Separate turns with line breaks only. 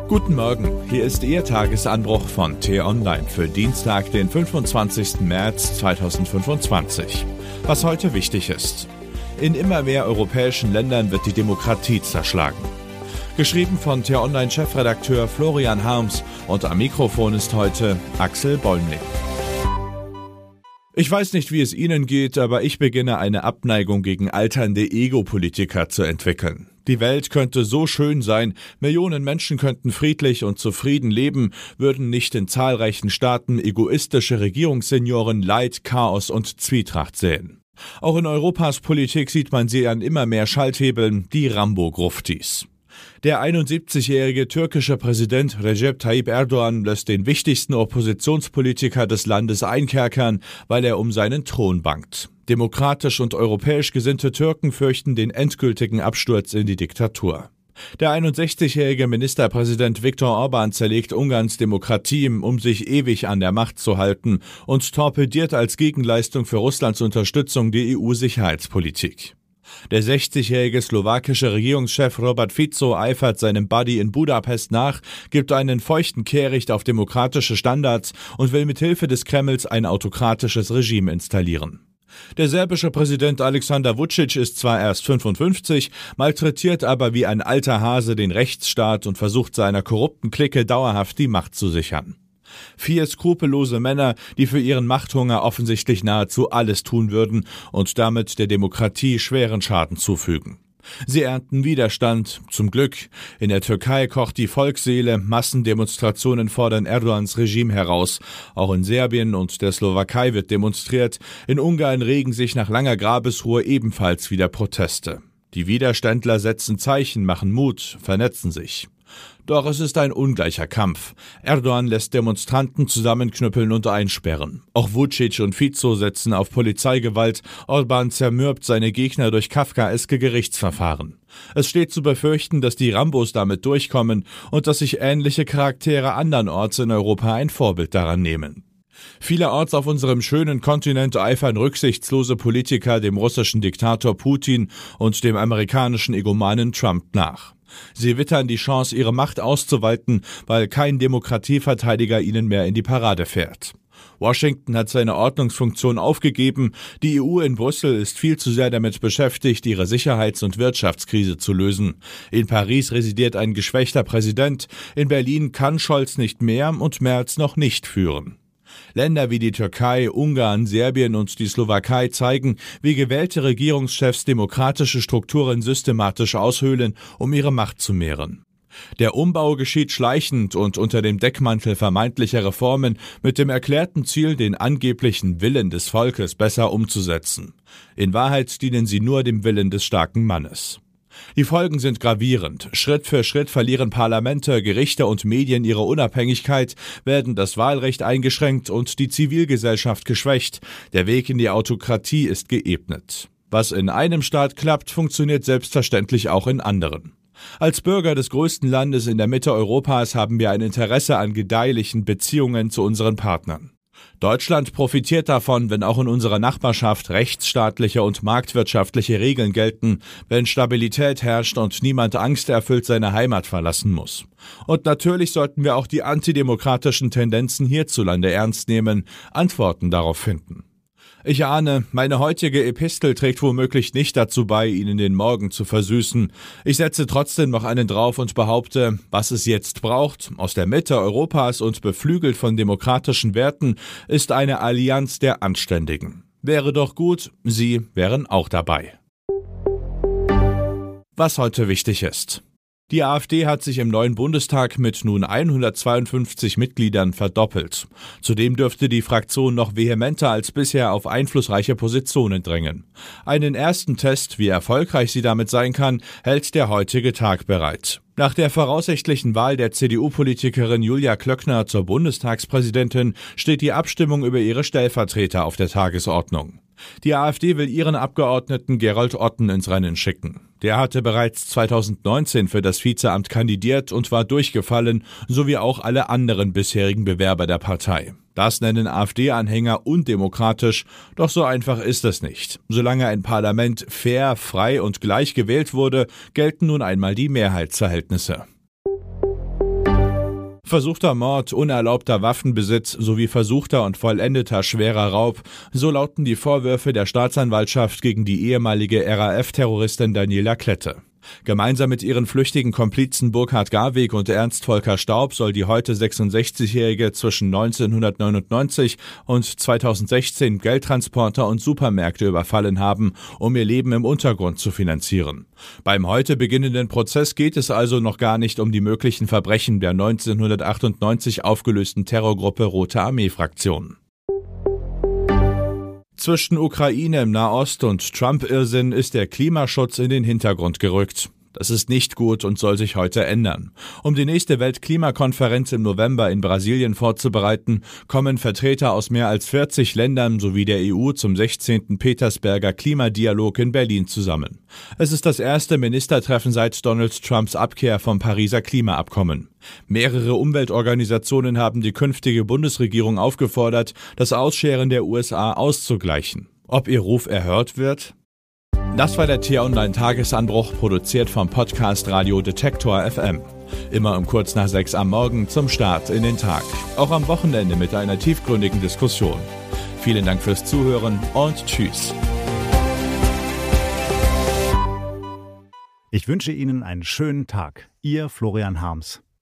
Guten Morgen, hier ist Ihr Tagesanbruch von T-Online für Dienstag, den 25. März 2025. Was heute wichtig ist. In immer mehr europäischen Ländern wird die Demokratie zerschlagen. Geschrieben von T-Online-Chefredakteur Florian Harms und am Mikrofon ist heute Axel Bäumling. Ich weiß nicht, wie es Ihnen geht, aber ich beginne eine Abneigung gegen alternde Ego-Politiker zu entwickeln. Die Welt könnte so schön sein, Millionen Menschen könnten friedlich und zufrieden leben, würden nicht in zahlreichen Staaten egoistische Regierungssenioren Leid, Chaos und Zwietracht säen. Auch in Europas Politik sieht man sie an immer mehr Schalthebeln, die Rambo-Gruftis. Der 71-jährige türkische Präsident Recep Tayyip Erdoğan lässt den wichtigsten Oppositionspolitiker des Landes einkerkern, weil er um seinen Thron bangt. Demokratisch und europäisch gesinnte Türken fürchten den endgültigen Absturz in die Diktatur. Der 61-jährige Ministerpräsident Viktor Orbán zerlegt Ungarns Demokratie, um sich ewig an der Macht zu halten, und torpediert als Gegenleistung für Russlands Unterstützung die EU-Sicherheitspolitik. Der 60-jährige slowakische Regierungschef Robert Fico eifert seinem Buddy in Budapest nach, gibt einen feuchten Kehricht auf demokratische Standards und will mit Hilfe des Kremls ein autokratisches Regime installieren. Der serbische Präsident Aleksandar Vučić ist zwar erst 55, malträtiert aber wie ein alter Hase den Rechtsstaat und versucht seiner korrupten Clique dauerhaft die Macht zu sichern. 4 skrupellose Männer, die für ihren Machthunger offensichtlich nahezu alles tun würden und damit der Demokratie schweren Schaden zufügen. Sie ernten Widerstand, zum Glück. In der Türkei kocht die Volksseele, Massendemonstrationen fordern Erdogans Regime heraus. Auch in Serbien und der Slowakei wird demonstriert. In Ungarn regen sich nach langer Grabesruhe ebenfalls wieder Proteste. Die Widerständler setzen Zeichen, machen Mut, vernetzen sich. Doch es ist ein ungleicher Kampf. Erdoğan lässt Demonstranten zusammenknüppeln und einsperren. Auch Vučić und Fico setzen auf Polizeigewalt. Orbán zermürbt seine Gegner durch kafkaeske Gerichtsverfahren. Es steht zu befürchten, dass die Rambos damit durchkommen und dass sich ähnliche Charaktere andernorts in Europa ein Vorbild daran nehmen. Vielerorts auf unserem schönen Kontinent eifern rücksichtslose Politiker dem russischen Diktator Putin und dem amerikanischen Egomanen Trump nach. Sie wittern die Chance, ihre Macht auszuweiten, weil kein Demokratieverteidiger ihnen mehr in die Parade fährt. Washington hat seine Ordnungsfunktion aufgegeben, die EU in Brüssel ist viel zu sehr damit beschäftigt, ihre Sicherheits- und Wirtschaftskrise zu lösen. In Paris residiert ein geschwächter Präsident, in Berlin kann Scholz nicht mehr und Merz noch nicht führen. Länder wie die Türkei, Ungarn, Serbien und die Slowakei zeigen, wie gewählte Regierungschefs demokratische Strukturen systematisch aushöhlen, um ihre Macht zu mehren. Der Umbau geschieht schleichend und unter dem Deckmantel vermeintlicher Reformen mit dem erklärten Ziel, den angeblichen Willen des Volkes besser umzusetzen. In Wahrheit dienen sie nur dem Willen des starken Mannes. Die Folgen sind gravierend. Schritt für Schritt verlieren Parlamente, Gerichte und Medien ihre Unabhängigkeit, werden das Wahlrecht eingeschränkt und die Zivilgesellschaft geschwächt. Der Weg in die Autokratie ist geebnet. Was in einem Staat klappt, funktioniert selbstverständlich auch in anderen. Als Bürger des größten Landes in der Mitte Europas haben wir ein Interesse an gedeihlichen Beziehungen zu unseren Partnern. Deutschland profitiert davon, wenn auch in unserer Nachbarschaft rechtsstaatliche und marktwirtschaftliche Regeln gelten, wenn Stabilität herrscht und niemand angsterfüllt seine Heimat verlassen muss. Und natürlich sollten wir auch die antidemokratischen Tendenzen hierzulande ernst nehmen, Antworten darauf finden. Ich ahne, meine heutige Epistel trägt womöglich nicht dazu bei, Ihnen den Morgen zu versüßen. Ich setze trotzdem noch einen drauf und behaupte, was es jetzt braucht, aus der Mitte Europas und beflügelt von demokratischen Werten, ist eine Allianz der Anständigen. Wäre doch gut, Sie wären auch dabei. Was heute wichtig ist. Die AfD hat sich im neuen Bundestag mit nun 152 Mitgliedern verdoppelt. Zudem dürfte die Fraktion noch vehementer als bisher auf einflussreiche Positionen drängen. Einen ersten Test, wie erfolgreich sie damit sein kann, hält der heutige Tag bereit. Nach der voraussichtlichen Wahl der CDU-Politikerin Julia Klöckner zur Bundestagspräsidentin steht die Abstimmung über ihre Stellvertreter auf der Tagesordnung. Die AfD will ihren Abgeordneten Gerold Otten ins Rennen schicken. Der hatte bereits 2019 für das Vizeamt kandidiert und war durchgefallen, sowie auch alle anderen bisherigen Bewerber der Partei. Das nennen AfD-Anhänger undemokratisch, doch so einfach ist es nicht. Solange ein Parlament fair, frei und gleich gewählt wurde, gelten nun einmal die Mehrheitsverhältnisse. Versuchter Mord, unerlaubter Waffenbesitz sowie versuchter und vollendeter schwerer Raub, so lauten die Vorwürfe der Staatsanwaltschaft gegen die ehemalige RAF-Terroristin Daniela Klette. Gemeinsam mit ihren flüchtigen Komplizen Burkhard Garweg und Ernst Volker Staub soll die heute 66-Jährige zwischen 1999 und 2016 Geldtransporter und Supermärkte überfallen haben, um ihr Leben im Untergrund zu finanzieren. Beim heute beginnenden Prozess geht es also noch gar nicht um die möglichen Verbrechen der 1998 aufgelösten Terrorgruppe Rote Armee-Fraktion. Zwischen Ukraine im Nahost und Trump-Irrsinn ist der Klimaschutz in den Hintergrund gerückt. Das ist nicht gut und soll sich heute ändern. Um die nächste Weltklimakonferenz im November in Brasilien vorzubereiten, kommen Vertreter aus mehr als 40 Ländern sowie der EU zum 16. Petersberger Klimadialog in Berlin zusammen. Es ist das erste Ministertreffen seit Donald Trumps Abkehr vom Pariser Klimaabkommen. Mehrere Umweltorganisationen haben die künftige Bundesregierung aufgefordert, das Ausscheren der USA auszugleichen. Ob ihr Ruf erhört wird? Das war der T-Online-Tagesanbruch, produziert vom Podcast Radio Detektor FM. Immer um kurz nach 6 am Morgen zum Start in den Tag. Auch am Wochenende mit einer tiefgründigen Diskussion. Vielen Dank fürs Zuhören und tschüss.
Ich wünsche Ihnen einen schönen Tag. Ihr Florian Harms.